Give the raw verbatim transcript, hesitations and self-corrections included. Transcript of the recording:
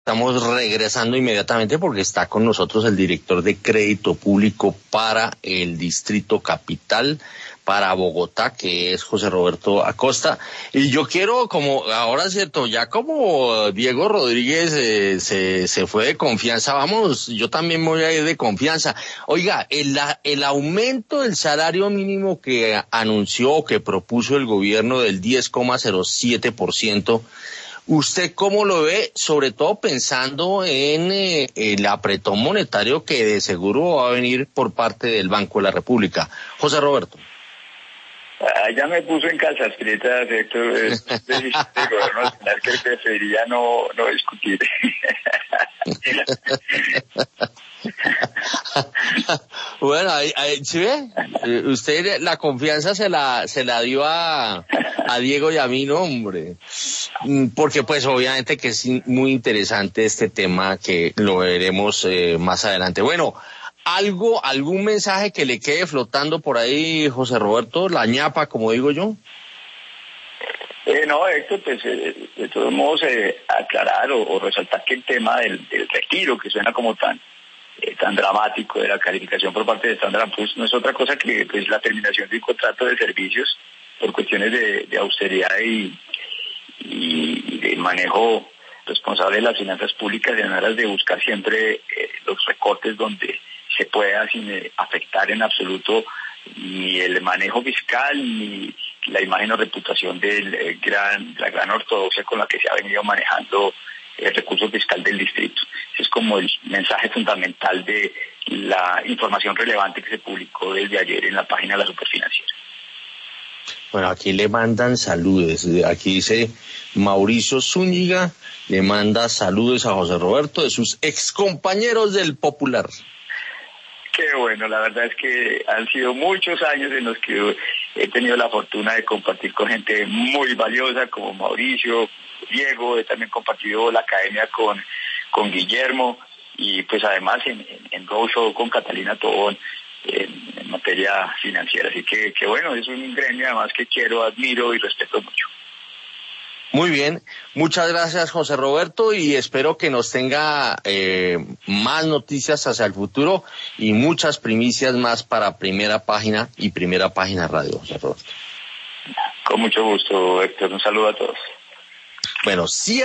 estamos regresando inmediatamente porque está con nosotros el director de Crédito Público para el Distrito Capital, para Bogotá, que es José Roberto Acosta. Y yo quiero, como ahora es cierto, ya como Diego Rodríguez eh, se, se fue de confianza, vamos, yo también me voy a ir de confianza. Oiga, el, el aumento del salario mínimo que anunció, que propuso el gobierno del diez coma cero siete por ciento, ¿usted cómo lo ve? Sobre todo pensando en eh, el apretón monetario que de seguro va a venir por parte del Banco de la República. José Roberto. Ah, ya me puso en calzas prietas, Héctor, es decisión del gobierno nacional que preferiría no, no discutir. Bueno, ahí, ahí, ¿sí ve? Usted la confianza se la se la dio a, a Diego y a mí, no, hombre. Porque pues obviamente que es muy interesante este tema que lo veremos eh, más adelante. Bueno, algo, algún mensaje que le quede flotando por ahí, José Roberto, la ñapa, como digo yo. Eh, no, Héctor, pues eh, de todos modos eh, aclarar o, o resaltar que el tema del, del retiro, que suena como tan eh, tan dramático de la calificación por parte de Standard and Poor's, no es otra cosa que pues la terminación de un contrato de servicios por cuestiones de, de austeridad y, y, y de manejo responsable de las finanzas públicas en aras de buscar siempre eh, los recortes donde se pueda sin eh, afectar en absoluto ni el manejo fiscal ni la imagen o reputación del eh, gran, la gran ortodoxia con la que se ha venido manejando el recurso fiscal del distrito. Ese es como el mensaje fundamental de la información relevante que se publicó desde ayer en la página de la Superfinanciera. Bueno, aquí le mandan saludos. Aquí dice Mauricio Zúñiga, le manda saludos a José Roberto de sus excompañeros del Popular. Qué bueno, la verdad es que han sido muchos años en los que he tenido la fortuna de compartir con gente muy valiosa como Mauricio, Diego, he también compartido la academia con, con Guillermo y pues además en, en, en Roadshow con Catalina Tobón en, en materia financiera. Así que, que bueno, es un gremio además que quiero, admiro y respeto mucho. Muy bien, muchas gracias José Roberto y espero que nos tenga eh, más noticias hacia el futuro y muchas primicias más para Primera Página y Primera Página Radio, José Roberto. Con mucho gusto, Héctor, un saludo a todos. Bueno, sí.